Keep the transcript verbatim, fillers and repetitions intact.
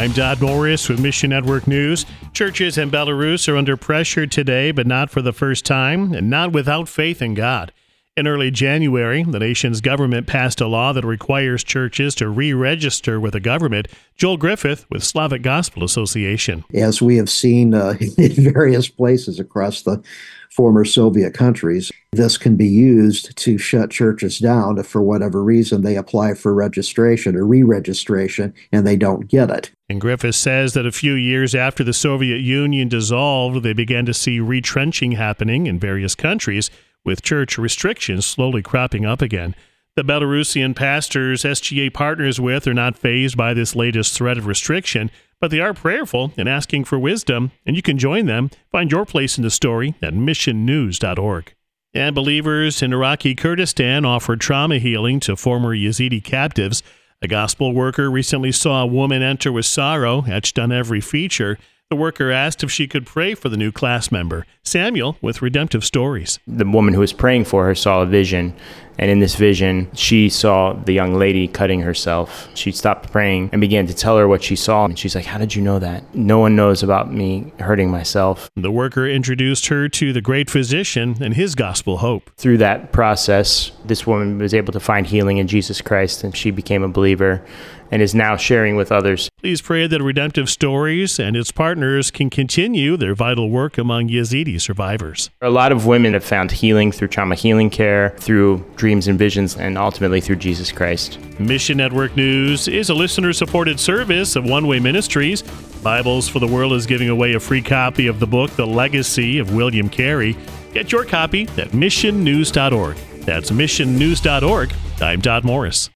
I'm Dodd Morris with Mission Network News. Churches in Belarus are under pressure today, but not for the first time, and not without faith in God. In early January, the nation's government passed a law that requires churches to re-register with the government. Joel Griffith with Slavic Gospel Association. As we have seen uh, in various places across the former Soviet countries, this can be used to shut churches down if for whatever reason they apply for registration or re-registration and they don't get it. And Griffith says that a few years after the Soviet Union dissolved, they began to see retrenching happening in various countries, with church restrictions slowly cropping up again. The Belarusian pastors S G A partners with are not fazed by this latest threat of restriction, but they are prayerful and asking for wisdom, and you can join them. Find your place in the story at mission news dot org. And believers in Iraqi Kurdistan offered trauma healing to former Yazidi captives. A gospel worker recently saw a woman enter with sorrow etched on every feature. The worker asked if she could pray for the new class member. Samuel with Redemptive Stories. The woman who was praying for her saw a vision, and in this vision, she saw the young lady cutting herself. She stopped praying and began to tell her what she saw, and she's like, "How did you know that? No one knows about me hurting myself." The worker introduced her to the great physician and his gospel hope. Through that process, this woman was able to find healing in Jesus Christ, and she became a believer and is now sharing with others. Please pray that Redemptive Stories and its partners can continue their vital work among Yazidi survivors. A lot of women have found healing through trauma healing care, through dreams and visions, and ultimately through Jesus Christ. Mission Network News is a listener-supported service of One Way Ministries. Bibles for the World is giving away a free copy of the book, The Legacy of William Carey. Get your copy at mission news dot org. That's mission news dot org. I'm Dodd Morris.